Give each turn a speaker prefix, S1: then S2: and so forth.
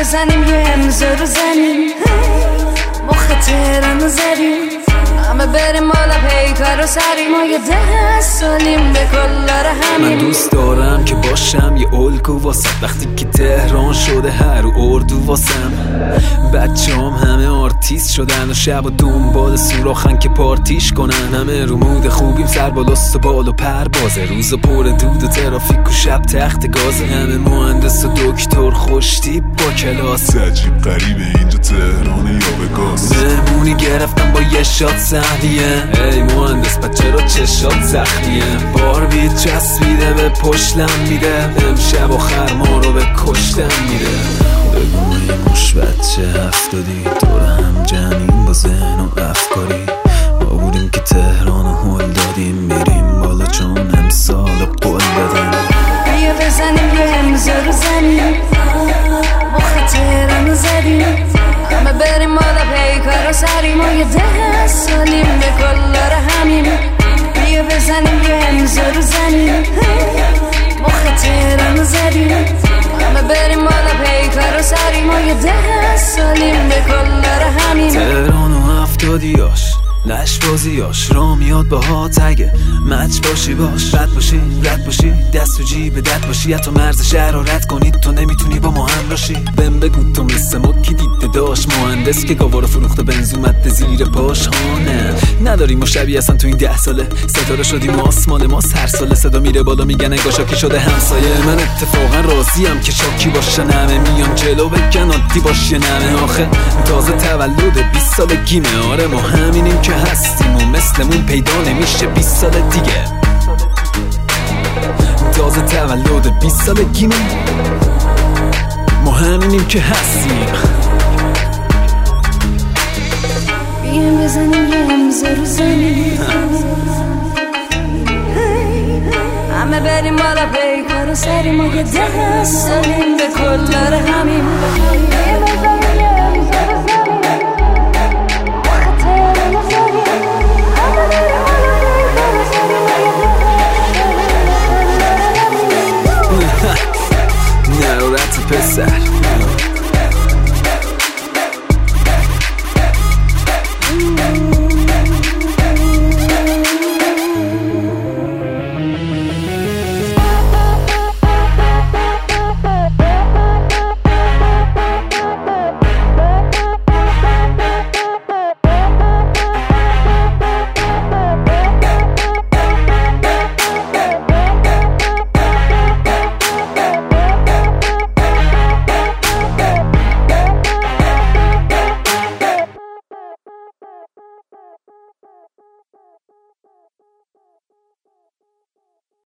S1: بزنیم یه امضا رو زمین، مخ تهرانو زدیم، همه بریم بالا پیکار و سری، ما یه 10 سالیم به کلار همین.
S2: من دوست دارم که باشم یه الگو واسم، وقتی که تهران شده هر اردو واسم. بچه‌ام همه آرتیست شدن و شب و دنبال سوراخن که پارتیش کنن. همه رو مود خوبیم، سر بالاست و بال و پروازه، روز پر دود و ترافیک و شب تخت گازه. همه مهندس و دکتر خوشتیپ با کلاس،
S3: عجیب غریبه اینجا تهران یا وگاس.
S2: مهمونی گرفتم با یه شات سهلیه، ای مهندس بچه رو چشات زخمیه. باربیت چسبیده به پشتم میده، امشب آخر ما رو به کشتم میده. بگو ای مش بچه 70 دور هم جمعیم با ذهن و افکاری. ما بودیم که تهران هل دادیم، میریم بالا چون امسال قول دادیم.
S1: بیا بزنیم یه امضا رو زمین، مخ تهرانو زدیم، همه بریم بالا پیکار و سری، ما یه 10 سالیم به کلار همین. بیا بزنیم یه امضا رو زمین، مخ تهرانو زدیم، همه بریم بالا پیکار و سری، ما یه 10 سالیم به کلار همین.
S2: تهران و 70یاش لش بازیاش را میاد با ها تگه، مچ باشی باش، رد باشی رد باشی، دست و جیب دد باشی، حتی مرز شهر رو رد کنید تو نمیتونی با ما هم راشی. بهم بگو تو مثل ما کی دیده داشت، مهندس که گاوارو فروخته بنزو مده زیر پاش. نه نداریم ما شبیه اصلا تو این 10 ساله، ستاره شدیم آسمان ماست هر ساله، صدا میره بالا میگن انگار شاکی شده همسایه. من اتفاقا راضیم که شاکی باشه، نمه میام جلو بگن عادی باشه، نمه آخه تازه تولد 20 سالگیمه. آره ما همینیم که هستیم و مثلمون پیدا نمیشه 20 سال دیگه. تازه تولد 20 سالگیمه، ما همینیم که هستیم.
S1: بیایم بزنیم یه امضا رو زمین، همه بریم بالا پیکار و سری، ما یه 10 سالیم به کلار همین.
S2: نرورت پسر